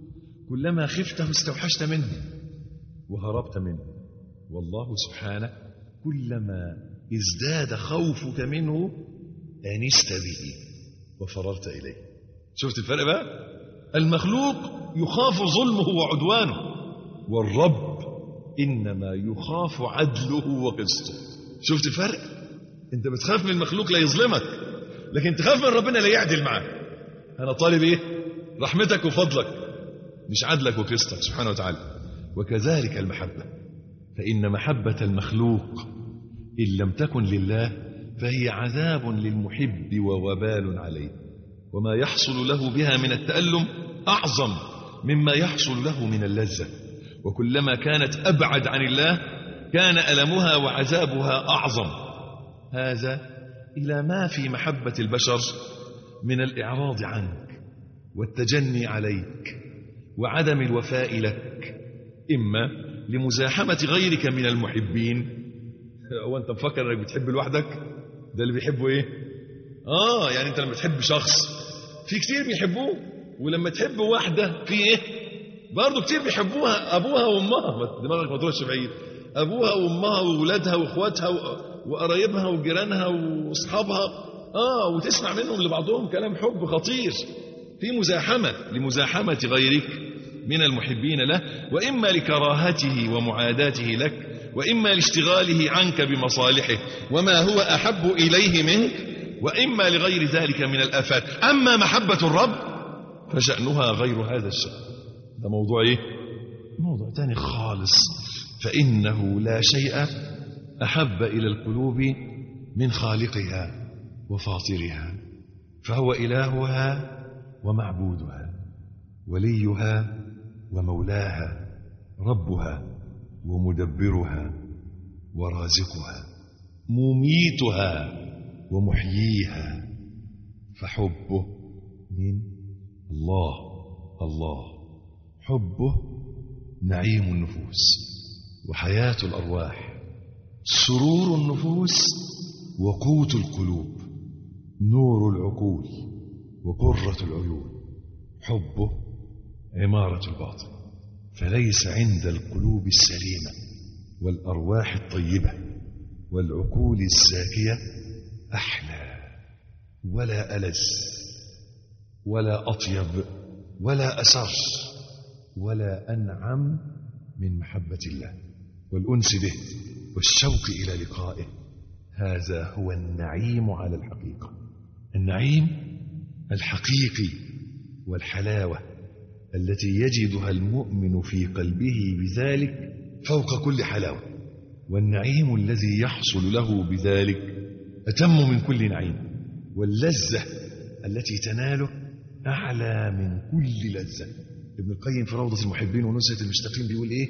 كلما خفته استوحشت منه وهربت منه. والله سبحانه كلما ازداد خوفك منه أنست به وفررت إليه. شفت الفرق بقى؟ المخلوق يخاف ظلمه وعدوانه، والرب إنما يخاف عدله وقسطه. شفت الفرق؟ انت بتخاف من المخلوق لا يظلمك، لكن تخاف من ربنا لا يعدل معك. أنا طالب إيه؟ رحمتك وفضلك، مش عدلك وقسطك سبحانه وتعالى. وكذلك المحبة، فإن محبة المخلوق إن لم تكن لله فهي عذاب للمحب ووبال عليه، وما يحصل له بها من التألم أعظم مما يحصل له من اللذة. وكلما كانت أبعد عن الله كان ألمها وعذابها أعظم. هذا إلى ما في محبة البشر من الإعراض عنك والتجني عليك وعدم الوفاء لك، إما لمزاحمة غيرك من المحبين. هو أنت مفكر أنك بتحب لوحدك؟ ده اللي بيحبه إيه؟ يعني أنت لما تحب شخص في كتير بيحبوه، ولما تحب واحدة في إيه؟ برضو كتير بيحبوها، أبوها وأمها. دماغك ما تروحش بعيد. أبوها وأمها وولادها وإخواتها وقرايبها وجيرانها وأصحابها، وتسمع منهم لبعضهم كلام حب خطير. في مزاحمة لمزاحمة غيرك من المحبين له، وإما لكراهته ومعاداته لك، وإما لاشتغاله عنك بمصالحه وما هو أحب إليه منك، وإما لغير ذلك من الآفات. أما محبة الرب فشأنها غير هذا الشأن. ده موضوع إيه؟ موضوع تاني خالص. فإنه لا شيء أحب إلى القلوب من خالقها وفاطرها، فهو إلهها ومعبودها، وليها ومولاها، ربها ومدبرها ورازقها، مميتها ومحييها. فحبه من الله حبه نعيم النفوس وحياة الأرواح، سرور النفوس وقوت القلوب، نور العقول وقرة العيون. حبه عمارة الباطن، فليس عند القلوب السليمة والأرواح الطيبة والعقول الزاكية أحلى ولا ألذ ولا أطيب ولا أسر ولا أنعم من محبة الله والأنس به والشوق إلى لقائه. هذا هو النعيم على الحقيقة، النعيم الحقيقي والحلاوة التي يجدها المؤمن في قلبه بذلك فوق كل حلاوة. والنعيم الذي يحصل له بذلك أتم من كل نعيم، واللذة التي تناله أعلى من كل لذة. ابن القيم في روضة المحبين ونزهة المشتاقين بيقول إيه؟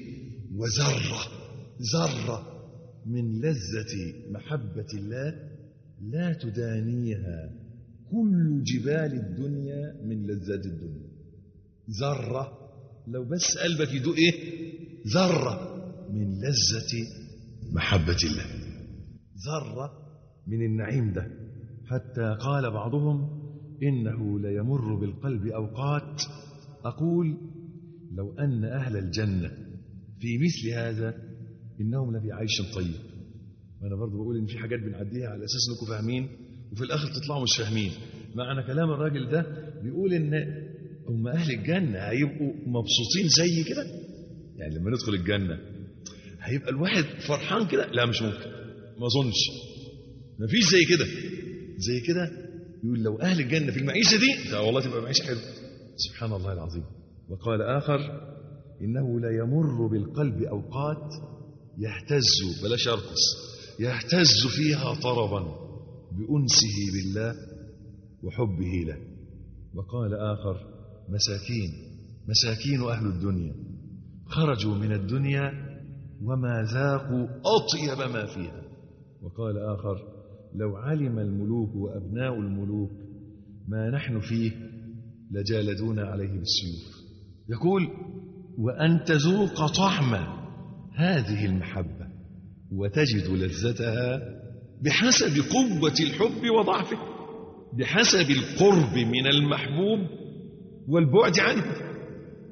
ذرة من لذة محبة الله لا تدانيها كل جبال الدنيا من لذات الدنيا. ذرة، لو بس قلبك يدوق إيه؟ ذرة من لذة محبة الله، ذرة من النعيم ده. حتى قال بعضهم إنه ليمر بالقلب أوقات أقول لو أن أهل الجنة في مثل هذا إنهم لفي عيش طيب. وأنا برضو بقول إن في حاجات بنعديها على أساس إنكم فاهمين وفي الآخر تطلعوا مش فاهمين. معنى كلام الراجل ده بيقول إن هم أهل الجنة هيبقوا مبسوطين زي كده. يعني لما ندخل الجنة هيبقى الواحد فرحان كده؟ لا مش ممكن، ما أظنش، ما فيش زي كده. يقول لو أهل الجنة في المعيشة دي والله تبقى معيشة حلوة. سبحان الله العظيم. وقال آخر إنه لا يمر بالقلب أوقات يهتز، بلاش يرقص، يهتز فيها طربا بأنسه بالله وحبه له. وقال آخر مساكين أهل الدنيا خرجوا من الدنيا وما ذاقوا أطيب ما فيها. وقال آخر لو علم الملوك وأبناء الملوك ما نحن فيه لجالدونا عليه بالسيوف. يقول وأن تذوق طعم هذه المحبة وتجد لذتها بحسب قوة الحب وضعفه، بحسب القرب من المحبوب والبعد عنه.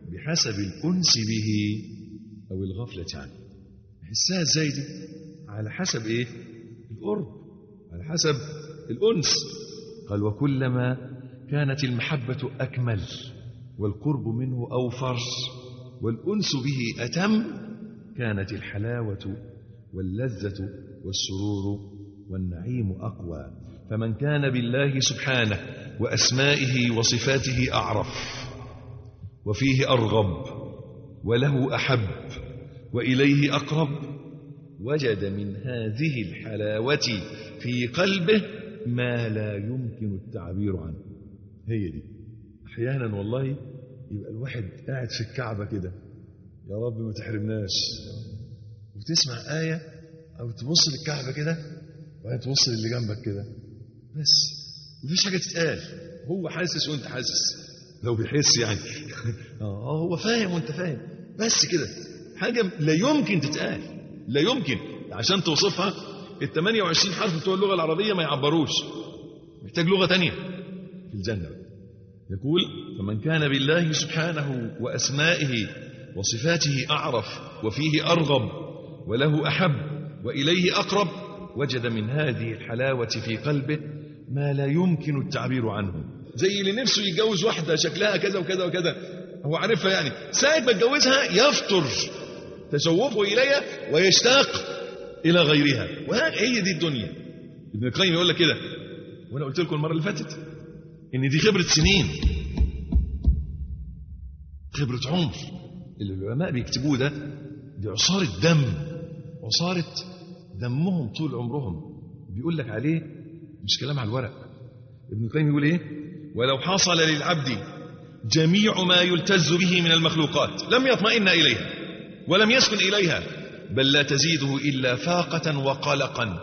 بحسب الأنس به أو الغفلة عنه. حسها ازاي دي؟ على حسب ايه؟ القرب، على حسب الأنس. قال وكلما كانت المحبة أكمل والقرب منه أوفر والأنس به أتم كانت الحلاوة واللذة والسرور والنعيم أقوى. فمن كان بالله سبحانه وأسمائه وصفاته أعرف وفيه أرغب وله أحب وإليه أقرب وجد من هذه الحلاوة في قلبه ما لا يمكن التعبير عنه. هي دي. أحيانا والله يبقى الواحد قاعد في الكعبة كده، يا رب ما تحرمناش، وتسمع آية أو تبص للكعبة كده وبعدين تبص للي جنبك كده، بس مفيش حاجة تتقال. هو حاسس وانت حاسس، لو بيحس يعني هو فاهم وانت فاهم، بس كده حاجة لا يمكن تتقال، لا يمكن. عشان توصفها ال 28 حرف بتوع اللغة العربية ما يعبروش، محتاج لغة تانية في الجنة. يقول فمن كان بالله سبحانه وأسمائه وصفاته أعرف وفيه أرغب وله أحب وإليه أقرب وجد من هذه الحلاوة في قلبه ما لا يمكن التعبير عنه. زي اللي نفسه يتجوز واحدة شكلها كذا وكذا وكذا، هو عارفها يعني، ساعة ما يتجوزها يفطر تشوفه إليها ويشتاق إلى غيرها. وهي دي الدنيا. ابن القيم يقول لك كده، وأنا قلت لكم المرة اللي فاتت إن دي خبرة سنين، خبرة عمر. اللي العلماء بيكتبوه ده دي عصارة دم، عصارة دمهم طول عمرهم. بيقول لك عليه مش كلام على الورق. ابن القيم يقول ايه؟ ولو حصل للعبد جميع ما يلتز به من المخلوقات لم يطمئن إليها ولم يسكن إليها، بل لا تزيده إلا فاقة وقلقا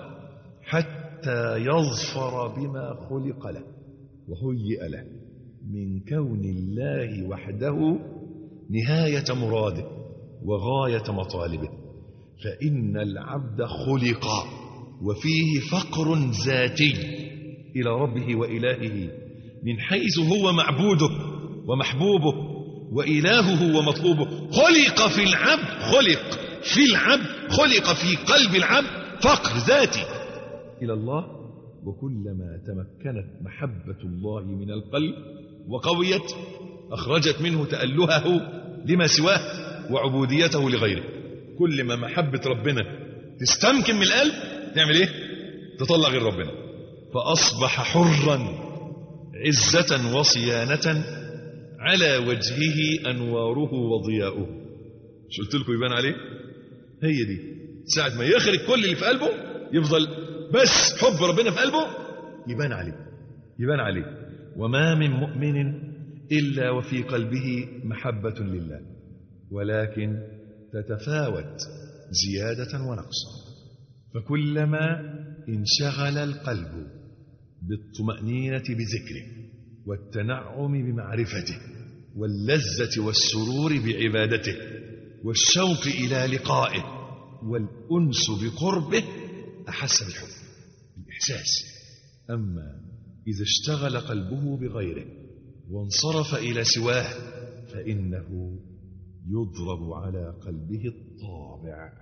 حتى يظفر بما خلق له وهيئ له من كون الله وحده نهاية مراده وغاية مطالبه. فإن العبد خلق وفيه فقر ذاتي إلى ربه وإلهه من حيث هو معبوده ومحبوبه وإلهه ومطلوبه. خلق في العبد، خلق في العبد، خلق في قلب العبد فقر ذاتي إلى الله. وكلما تمكنت محبة الله من القلب وقويت أخرجت منه تألهه لما سواه وعبوديته لغيره. كل ما محبة ربنا تستمكن من القلب تعمل ايه؟ تطلع غير ربنا، فأصبح حرا عزة وصيانة على وجهه أنواره وضياؤه. مش قلت لكم يبان عليه؟ هي دي. ساعة ما يخرج كل اللي في قلبه يفضل بس حب ربنا في قلبه يبان عليه، يبان عليه. وما من مؤمن إلا وفي قلبه محبة لله، ولكن تتفاوت زيادة ونقصا. فكلما انشغل القلب بالطمأنينة بذكره والتنعم بمعرفته واللذة والسرور بعبادته والشوق إلى لقائه والأنس بقربه أحس بالحب، بالإحساس. أما إذا اشتغل قلبه بغيره وانصرف إلى سواه فإنه يضرب على قلبه الطابع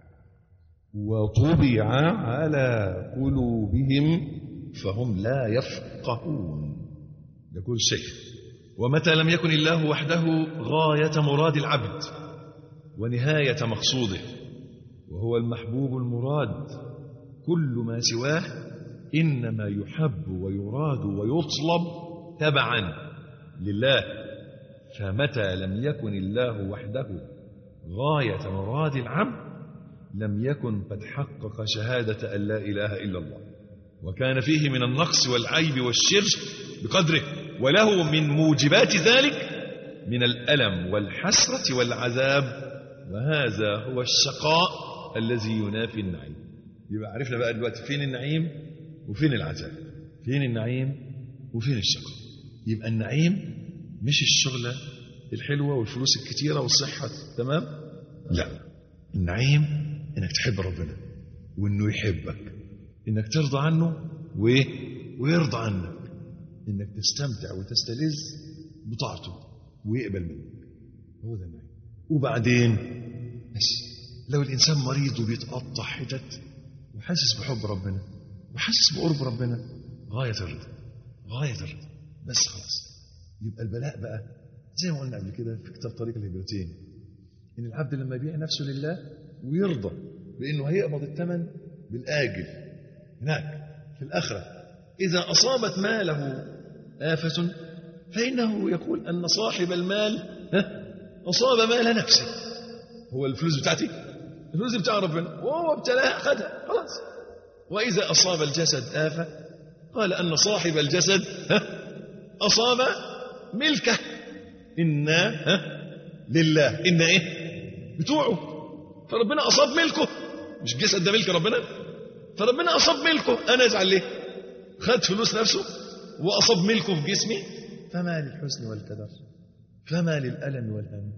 وطبع على قلوبهم فهم لا يفقهون. يقول الشيخ ومتى لم يكن الله وحده غاية مراد العبد ونهاية مقصوده وهو المحبوب المراد، كل ما سواه إنما يحب ويراد ويطلب تبعا لله. فمتى لم يكن الله وحده غاية مراد العبد لم يكن قد حقق شهادة أن لا إله إلا الله، وكان فيه من النقص والعيب والشرك بقدره، وله من موجبات ذلك من الألم والحسرة والعذاب، وهذا هو الشقاء الذي ينافي النعيم. يبقى عرفنا بقى دلوقتي فين النعيم وفين العذاب، فين النعيم وفين الشقاء. يبقى النعيم مش الشغلة الحلوة والفلوس الكتيرة والصحة، تمام؟ لا، النعيم انك تحب ربنا وانه يحبك، انك ترضى عنه ويرضى عنك، انك تستمتع وتستلذ بطاعته ويقبل منك. هو ده النعيم. وبعدين بس لو الإنسان مريض وبيتقطع حتت وحاسس بحب ربنا وحاسس بقرب ربنا، غاية الرضا، غاية الرضا، بس خلاص. يبقى البلاء بقى زي ما قلنا قبل كده في كتاب طريق الهجرتين، إن العبد لما يبيع نفسه لله ويرضى بأنه هيقبض الثمن بالآجل هناك في الآخرة، إذا أصابت ماله آفة فإنه يقول أن صاحب المال أصاب مال نفسه. هو الفلوس بتاعتي، الفلوس بتاع ربنا، وهو ابتلاها خدها خلاص. وإذا أصاب الجسد آفة قال أن صاحب الجسد أصاب ملكه، إنا لله، إنا إيه بتوعه، فربنا أصاب ملكه، مش الجسد ده ملك ربنا، فربنا أصاب ملكه، أنا أزعل ليه؟ خد فلوس نفسه وأصاب ملكه في جسمي. فما للحزن والكدر، فما للألم والهم،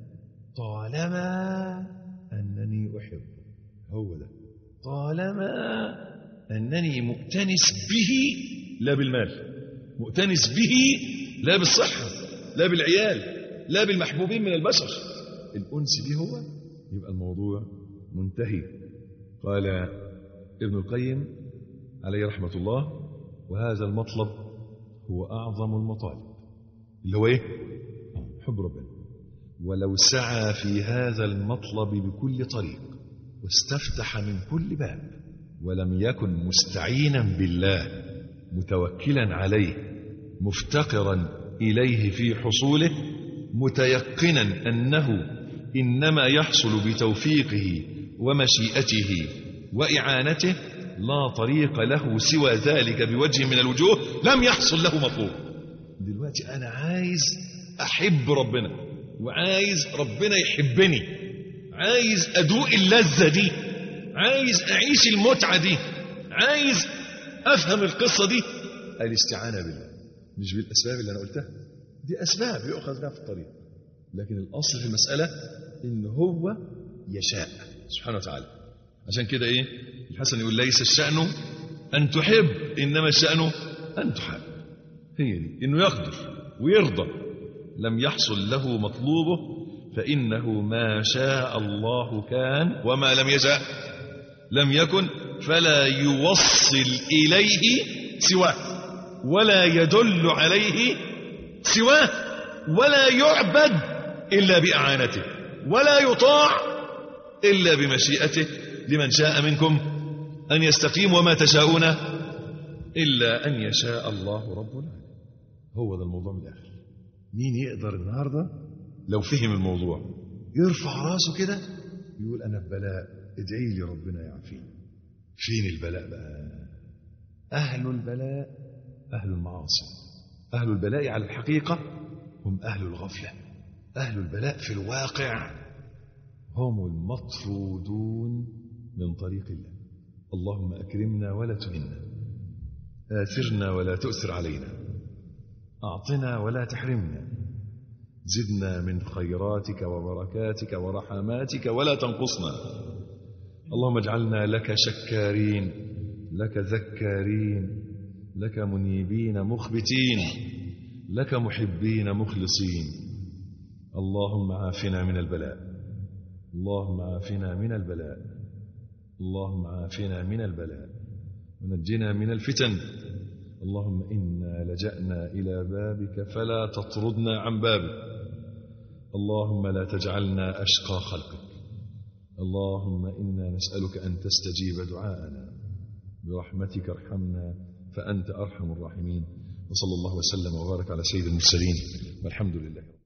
طالما أنني أحبه. هو ده، طالما أنني مؤتنس به لا بالمال، مؤتنس به لا بالصحة، لا بالعيال، لا بالمحبوبين من البشر، الأنس به هو، يبقى الموضوع منتهي. قال ابن القيم عليه رحمة الله: وهذا المطلب هو أعظم المطالب، اللي هو إيه؟ حب ربنا. ولو سعى في هذا المطلب بكل طريق واستفتح من كل باب ولم يكن مستعينا بالله متوكلا عليه مفتقرا إليه في حصوله متيقنا أنه إنما يحصل بتوفيقه ومشيئته وإعانته لا طريق له سوى ذلك بوجه من الوجوه لم يحصل له مطلوب. دلوقتي أنا عايز أحب ربنا وعايز ربنا يحبني، عايز أدوق اللذة دي، عايز أعيش المتعة دي، عايز أفهم القصة دي. الاستعانة بالله، مش بالأسباب اللي أنا قلتها دي، أسباب يؤخذ بها في الطريق، لكن الأصل في المسألة إن هو يشاء سبحانه وتعالى. عشان كده إيه الحسن يقول: ليس الشأن أن تحب إنما الشأن أن تحب. هي دي، إنه يقدر ويرضى. لم يحصل له مطلوبه فإنه ما شاء الله كان وما لم يشاء لم يكن، فلا يوصل إليه سواه ولا يدل عليه سواه ولا يعبد إلا بإعانته ولا يطاع إلا بمشيئته لمن شاء منكم أن يستقيم وما تشاءون إلا أن يشاء الله رب العالمين. هو ده الموضوع من الآخر. مين يقدر النهاردة لو فهم الموضوع يرفع راسه كده يقول: أنا في بلاء، ادعي لي ربنا يعافيني. فين البلاء بقى؟ أهل البلاء أهل المعاصي. أهل البلاء على الحقيقة هم أهل الغفلة. أهل البلاء في الواقع هم المطرودون من طريق الله. اللهم أكرمنا ولا تهنا، آثرنا ولا تؤثر علينا، أعطنا ولا تحرمنا، زدنا من خيراتك وبركاتك ورحماتك ولا تنقصنا. اللهم اجعلنا لك شكارين، لك ذكارين، لك منيبين مخبتين، لك محبين مخلصين. اللهم عافنا من البلاء، اللهم عافنا من البلاء، اللهم عافنا من البلاء ونجنا من الفتن. اللهم إنا لجأنا إلى بابك فلا تطردنا عن بابك. اللهم لا تجعلنا أشقى خلقك. اللهم إنا نسألك أن تستجيب دعاءنا برحمتك، ارحمنا فأنت أرحم الراحمين. وصلى الله وسلم وبارك على سيد المرسلين والحمد لله.